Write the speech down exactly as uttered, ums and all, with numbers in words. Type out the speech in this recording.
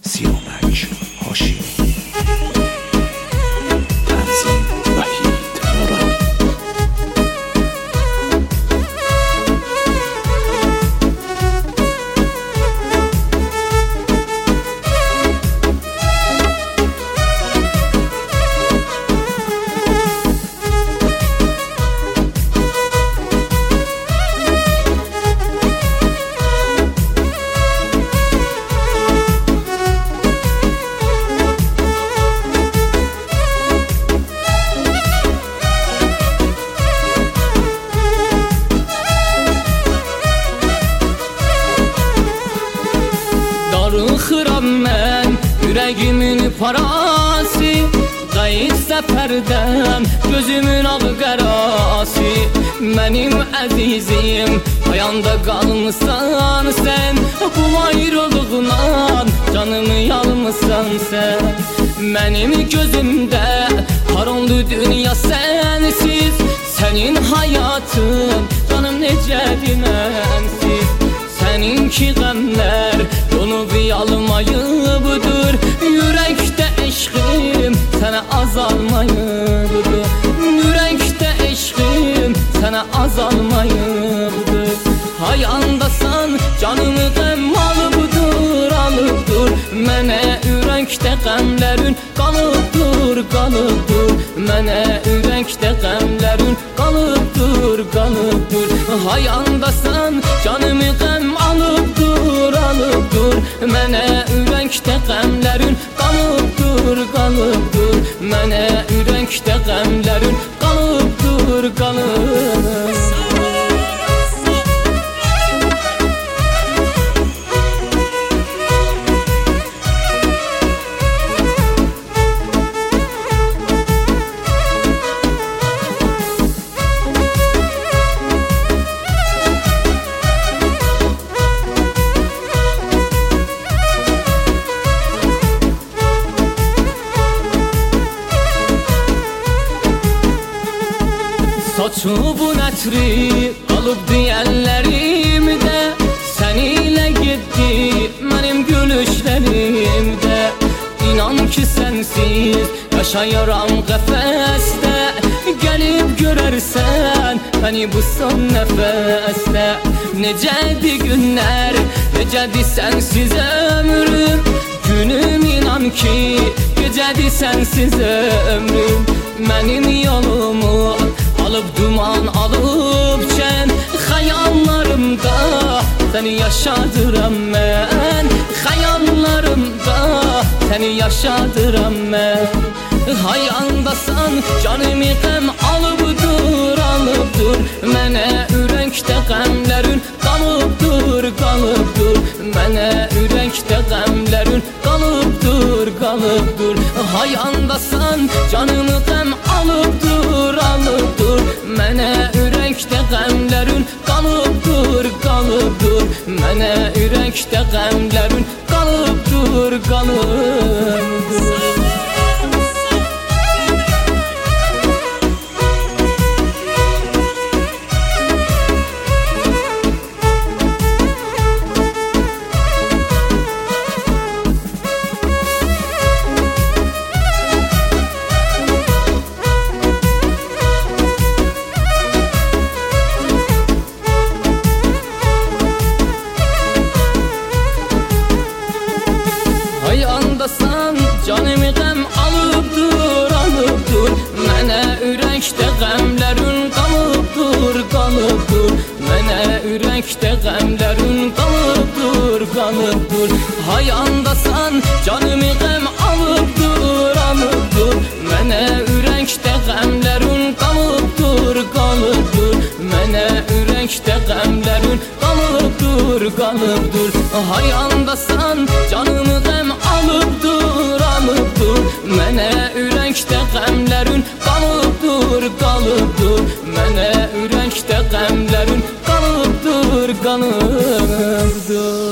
سیامک هاشمی تنظیم وحید مرادی. Darıxıram mən ürəgimin parası, qayıt səfərdən gözümün ağ qərası. Mənim əzizim ayanda qalmısan sən, bu ayrılıqla canımı yalmısan sən. Mənim gözümdə har oldu dünya sənsiz, sənin hayatın canım necədir mənsiz. Səninki qəmlər donub yalmayıbdır, yürekte eşqim sənə azalmayıbdır. Yürekte eşqim sənə azalmayıbdır. Hayandasan canımı qəm alıbdır, alıbdır. Mənə ürəkdə qəmlərin qalıbdır, qalıbdır. Mənə ürəkdə qəmlərin qalıbdır, qalıbdır. Hayandasan canımı qəm alıbdır, alıbdır. Mənə ürəkdə qəmlərin qalıbdır, qalıbdır. Mənə ürəkdə qəmlərin qalıbdır, qalıbdır. Saçımın ətri qalıbdı əllərimdə, səninlə getdi mənim gülüşlərimdə. İnan ki sənsiz yaşayıram qəfəsdə, gəlib görərsən məni bu son nəfəsdə. Necədir günlər, necədir sənsiz ömrüm, günüm inan ki gecədir sənsiz ömrüm. Mənim yolumu alıp duman alıp çən, xəyallarımda səni yaşadıram mən. Xəyallarımda səni yaşadıram mən. Hayandasan canımı qəm alıbdır, alıbdır. Mənə ürəkdə qəmlərin qalıbdır, qalıbdır. Mənə ürəkdə qəmlərin qalıbdır, qalıbdır. Hayandasan canımı qəm alıbdır, alıbdır. Mənə ürəkdə qəmlərin qalıbdır, qalıbdır. Mənə ürəkdə qəmlərin qalıbdır, qalıbdır. Hayandasan canımı qəm alıbdır, alıbdır. Mənə ürəkdə qəmlərin qalıbdır, qalıbdır. Mənə ürəkdə qəmlərin qalıbdır, qalıbdır. Hayandasan canımı qəm alıbdır, alıbdır. Mənə ürəkdə qəmlərin qalıbdır, qalıbdır. Mənə ürəkdə qəmlərin qalıbdır, qalıbdır. Hayandasan canımı qəm alıbdır, alıbdır. Mənə ürəkdə qəmlərin qalıbdır, qalıbdır. Mənə ürəkdə qəmlərin qalıbdır, qalıbdır.